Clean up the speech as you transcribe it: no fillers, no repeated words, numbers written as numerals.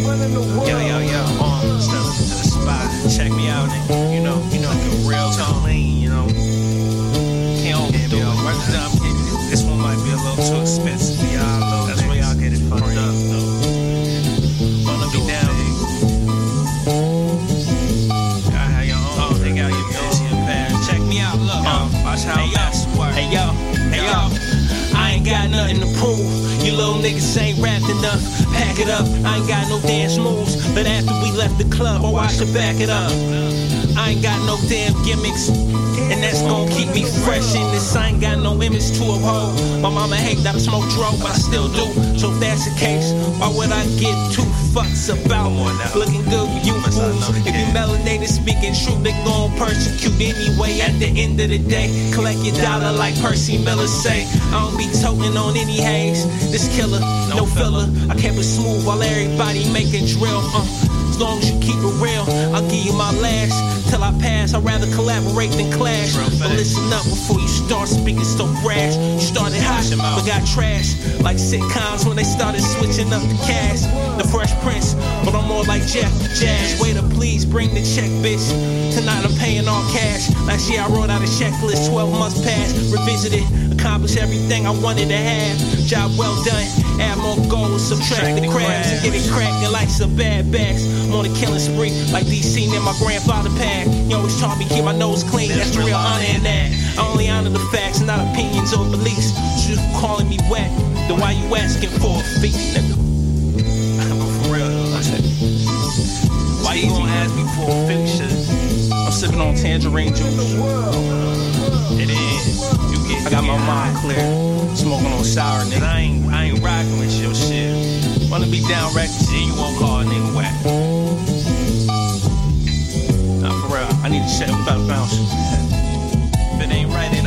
Step to the spot. Check me out, nigga. You know, like a real clean, you know. Can't overdo it. This one might be a little too expensive for y'all. That's where y'all get it fucked up, though. Wanna be down. Y'all have your own. They got your busy and bad. Check me out, look. Watch how fast you work. Hey yo. I ain't got nothing to prove. You little niggas ain't rapped enough. Pack it up. I ain't got no dance moves. But after we left the club, I watched her back it up. I ain't got no damn gimmicks. And that's gon' keep me fresh in this. I ain't got no image to uphold. My mama hate that I smoke dope, but I still do. So if that's the case, why would I get too fucks about looking good with you fools? If you melanated speaking truth, they gon' persecute anyway. At the end of the day, collect your dollar like Percy Miller say. I don't be toting on any haze. This killer, no filler. I kept it smooth while everybody making drill. As long as you keep it real, I'll give you my last. Till I pass, I'd rather collaborate than clash. But listen up before you start speaking so brash. You started hot, but got trashed. Like sitcoms when they started switching up the cast. The Fresh Prince, but I'm more like Jeff Jazz. Waiter, please bring the check, bitch. Tonight I'm paying all cash. Last year I wrote out a checklist, 12 months past. Revisited, accomplished everything I wanted to have. Job well done, add more goals, subtract the crabs, and get it cracking like some bad bags. I'm on a killing spree, like DC near my grandfather pad. You always taught me keep my nose clean, that's the real honor in that. I only honor the facts, not opinions or beliefs. You calling me wet, then why you asking for a fee, nigga? For real, why you gonna ask me for a fee, shit? I'm sipping on tangerine juice. It is. I got my mind clear, smoking on sour, nigga. I ain't rocking with your shit. Wanna be down records, you won't call a nigga whack. Nah, for real, I need to check without a bounce. If it ain't right,